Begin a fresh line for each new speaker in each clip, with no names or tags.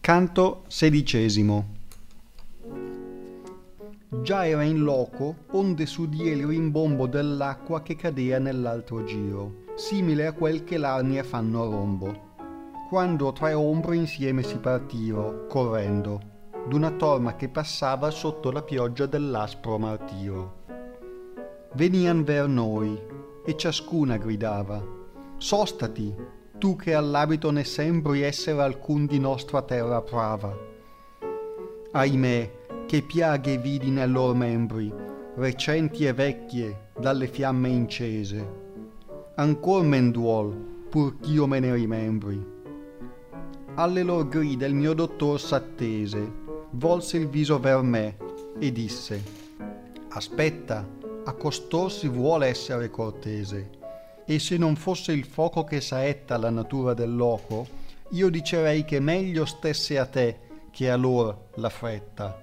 Canto XVI. Già era in loco, onde s'udì il rimbombo dell'acqua che cadea nell'altro giro, simile a quel che l'arnie fanno a rombo. Quando tre ombre insieme si partiro, correndo, d'una torma che passava sotto la pioggia dell'aspro martiro. Venian ver noi, e ciascuna gridava: «Sostati, tu che all'abito ne sembri essere alcun di nostra terra prava». Ahimè, che piaghe vidi nei lor membri, recenti e vecchie, dalle fiamme incese. Ancor men duol, pur ch'io me ne rimembri. Alle lor grida il mio dottor s'attese, volse il viso ver me e disse: «Aspetta, a costor si vuole essere cortese, e se non fosse il foco che saetta la natura del loco, io dicerei che meglio stesse a te che a lor la fretta».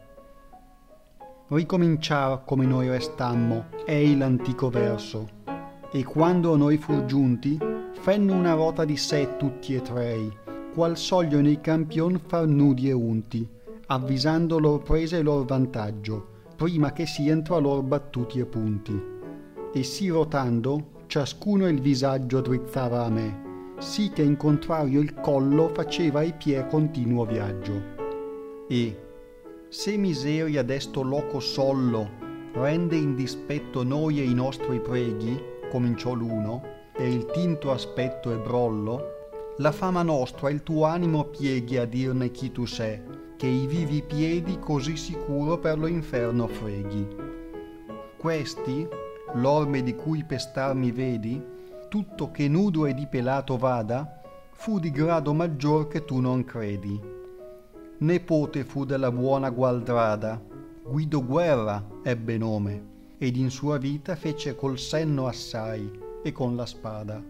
Ricominciar come noi restammo ei l'antico verso, e quando noi fur giunti, fenno una rota di sé tutti e trei, qual sogliono i campion far nudi e unti, avvisando lor presa e lor vantaggio, prima che sien tra lor battuti e punti. E sì rotando, ciascuno il visaggio drizzava a me, sì che in contrario il collo faceva ai piè continuo viaggio. E se miseria desto loco sollo rende in dispetto noi e i nostri preghi, cominciò l'uno, e il tinto aspetto e brollo, la fama nostra il tuo animo pieghi a dirne chi tu sei, che i vivi piedi così sicuro per lo inferno freghi. Questi, l'orme di cui pestar mi vedi, tutto che nudo e di pelato vada, fu di grado maggior che tu non credi. Nepote fu della buona Gualdrada, Guido Guerra ebbe nome, ed in sua vita fece col senno assai e con la spada.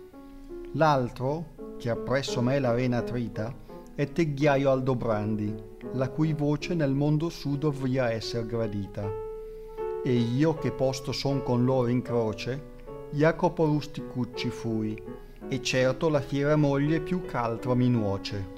L'altro, che appresso me l'arena trita, è Tegghiaio Aldobrandi, la cui voce nel mondo su dovria esser gradita. E io, che posto son con loro in croce, Jacopo Rusticucci fui, e certo la fiera moglie più ch'altro mi nuoce.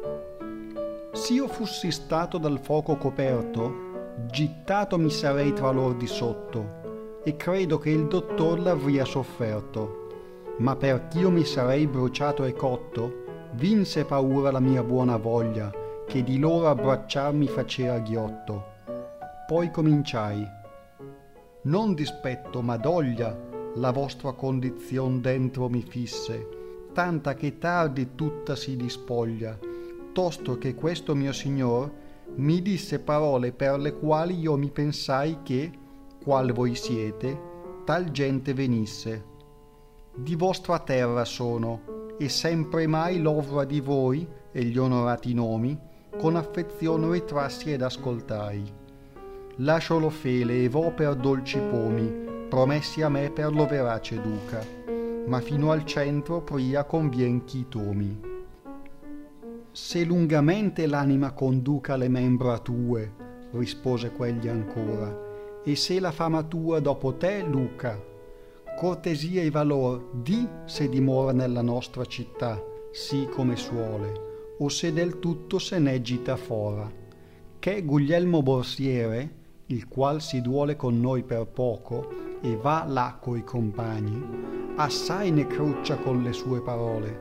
S'io fussi stato dal fuoco coperto, gittato mi sarei tra lor di sotto, e credo che il dottor l'avria sofferto. Ma perch'io mi sarei bruciato e cotto, vinse paura la mia buona voglia, che di loro abbracciar mi facea ghiotto. Poi cominciai: «Non dispetto, ma doglia, la vostra condizion dentro mi fisse, tanta che tardi tutta si dispoglia, tosto che questo mio signor mi disse parole per le quali io mi pensai che, qual voi siete, tal gente venisse. Di vostra terra sono, e sempre mai l'ovra di voi e gli onorati nomi con affezione ritrassi ed ascoltai. Lascio lo fele e vo per dolci pomi, promessi a me per lo verace duca, ma fino al centro pria convien chi tomi. Se lungamente l'anima conduca le membra tue, rispose quegli ancora, e se la fama tua dopo te, Luca, cortesia e valor, di se dimora nella nostra città, sì come suole, o se del tutto se ne gita fora. Che Guglielmo Borsiere, il qual si duole con noi per poco, e va là coi compagni, assai ne cruccia con le sue parole.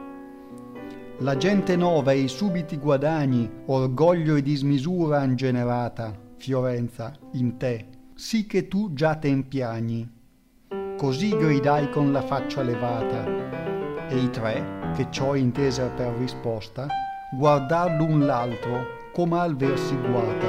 La gente nova e i subiti guadagni, orgoglio e dismisura han generata, Fiorenza, in te, sì che tu già te impiagni. Così gridai con la faccia levata, e i tre, che ciò inteser per risposta, guardar l'un l'altro, come al versi guata.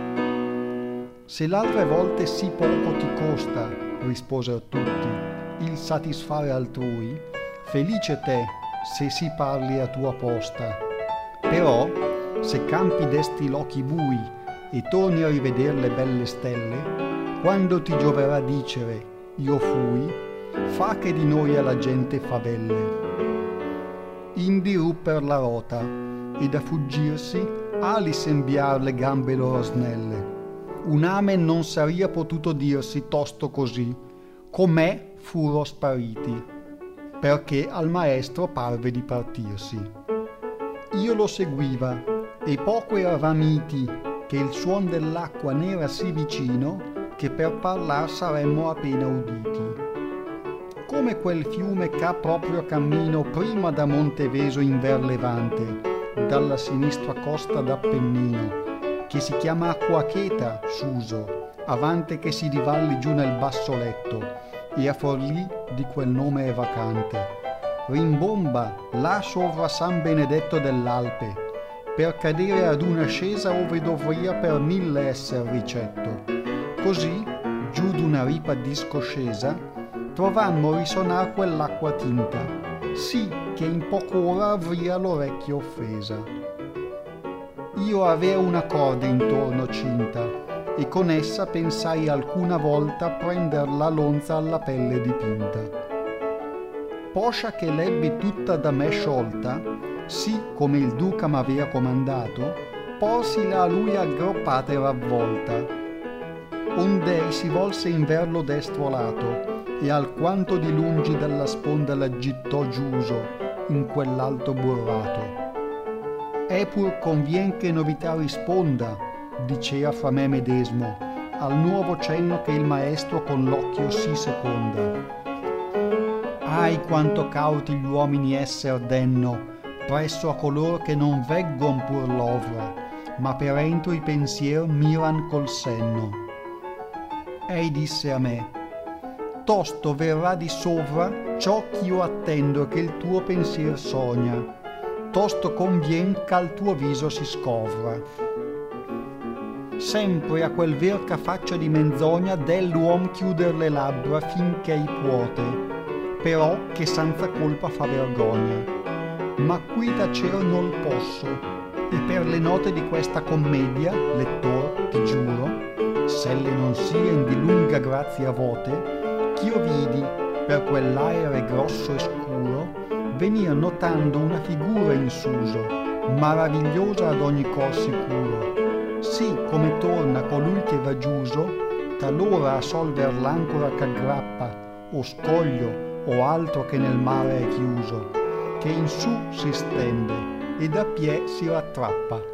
Se l'altre volte sì poco ti costa, risposero tutti, il satisfare altrui, felice te, se si parli a tua posta. Però, se campi desti lochi bui e torni a riveder le belle stelle, quando ti gioverà dicere io fui, fa che di noi alla gente favelle. Indi rupper la rota, e da fuggirsi ali sembiar le gambe loro snelle. Un amen non saria potuto dirsi tosto così, com'è furo spariti, perché al maestro parve di partirsi. Io lo seguiva e poco eravamo iti che il suon dell'acqua n'era sì vicino che per parlar saremmo appena uditi. Come quel fiume c'ha proprio cammino prima da Monteveso in ver levante, dalla sinistra costa d'Appennino, che si chiama Acqua Cheta, Suso, avante che si divalli giù nel basso letto, e a Forlì di quel nome è vacante. Rimbomba là sovra San Benedetto dell'Alpe, per cadere ad una scesa ove dovria per 1000 esser ricetto. Così, giù d'una ripa discoscesa, trovammo risonar quell'acqua tinta, sì che in poch'ora avria l'orecchio offesa. Io avea una corda intorno cinta, e con essa pensai alcuna volta prender la lonza alla pelle dipinta. Poscia che l'ebbi tutta da me sciolta, sì come il duca m'avea comandato, porsila a lui aggruppata e ravvolta. Ond'ei si volse in ver lo destro lato, e alquanto di lungi dalla sponda la gittò giuso in quell'alto burrato. E pur convien che novità risponda, dicea fra me medesmo, al nuovo cenno che il maestro con l'occhio si seconda. Ahi quanto cauti gli uomini esser denno, presso a color che non veggon pur l'ovra, ma per entro i pensier miran col senno. Ei disse a me: tosto verrà di sovra ciò ch'io attendo che il tuo pensier sogna, tosto convien ch'al tuo viso si scovra. Sempre a quel verca faccia di menzogna dell'uom chiuder le labbra finché i puote, però che senza colpa fa vergogna. Ma qui tacer non posso, e per le note di questa commedia, lettor, ti giuro, s'elle non sien di lunga grazia vote, ch'io vidi per quell'aere grosso e scuro venir notando una figura in suso, maravigliosa ad ogni cor sicuro, sì come torna colui che va giuso, talora a solver l'ancora c'aggrappa, o scoglio o altro che nel mare è chiuso, che in su si stende e da pie si rattrappa.